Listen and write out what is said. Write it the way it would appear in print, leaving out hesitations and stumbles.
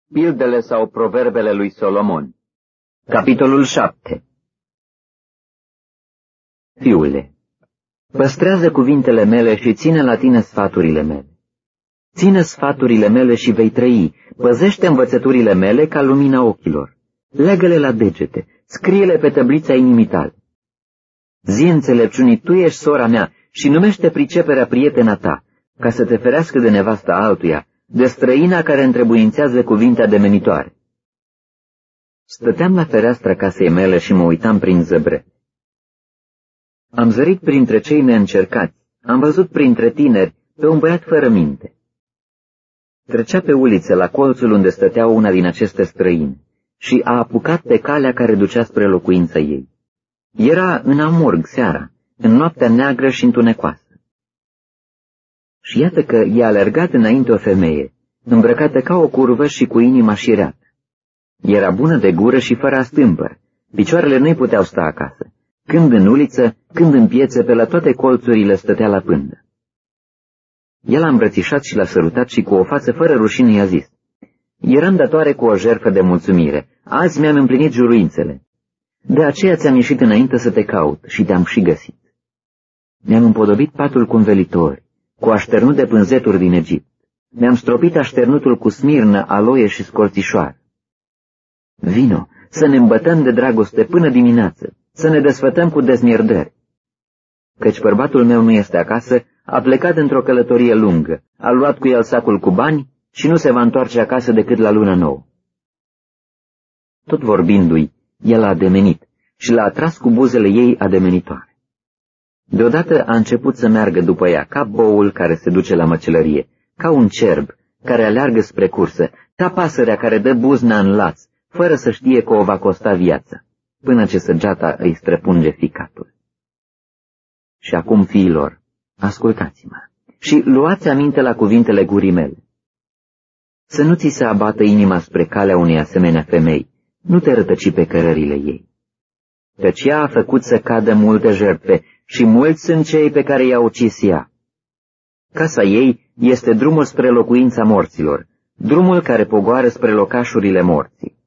Pildele sau proverbele lui Solomon. Capitolul 7. Fiule, păstrează cuvintele mele și ține la tine sfaturile mele. Ține sfaturile mele și vei trăi, păzește învățăturile mele ca lumina ochilor. Leagă-le la degete, scrie-le pe tăblița inimii tale. Zi înțelepciunii, tu ești sora mea și numește priceperea prietena ta, ca să te ferească de nevasta altuia, de străina care întrebuințează cuvinte ademenitoare. Stăteam la fereastra casei mele și mă uitam prin zăbre. Am zărit printre cei neîncercați, am văzut printre tineri pe un băiat fără minte. Trecea pe uliță la colțul unde stătea una din aceste străine și a apucat pe calea care ducea spre locuința ei. Era în amurg seara, în noaptea neagră și întunecoasă. Și iată că i-a alergat înainte o femeie, îmbrăcată ca o curvă și cu inima șireată. Era bună de gură și fără astâmpăr, picioarele nu-i puteau sta acasă. Când în uliță, când în piețe, pe la toate colțurile stătea la pândă. El a îmbrățișat și l-a sărutat și cu o față fără rușine i-a zis: eram datoare cu o jertfă de mulțumire, azi mi-am împlinit juruințele. De aceea ți-am ieșit înainte să te caut și te-am și găsit. Mi-am împodobit patul cu învelitori, cu așternut de pânzeturi din Egipt. Mi-am stropit așternutul cu smirnă, aloie și scorțișoară. Vino, să ne îmbătăm de dragoste până dimineață, să ne desfătăm cu dezmierdări. Căci bărbatul meu nu este acasă, a plecat într-o călătorie lungă, a luat cu el sacul cu bani și nu se va întoarce acasă decât la luna nouă. Tot vorbindu-i, el a ademenit și l-a atras cu buzele ei ademenitoare. Deodată a început să meargă după ea, ca boul care se duce la măcelărie, ca un cerb care aleargă spre cursă, ca pasărea care dă buzna în laț, fără să știe că o va costa viața, până ce săgeata îi străpunge ficatul. Și acum, fiilor, ascultați-mă și luați aminte la cuvintele gurii mele. Să nu ți se abată inima spre calea unei asemenea femei, nu te rătăci pe cărările ei. Căci ea a făcut să cadă multe jertfe și mulți sunt cei pe care i-a ucis ea. Casa ei este drumul spre locuința morților, drumul care pogoară spre locașurile morții.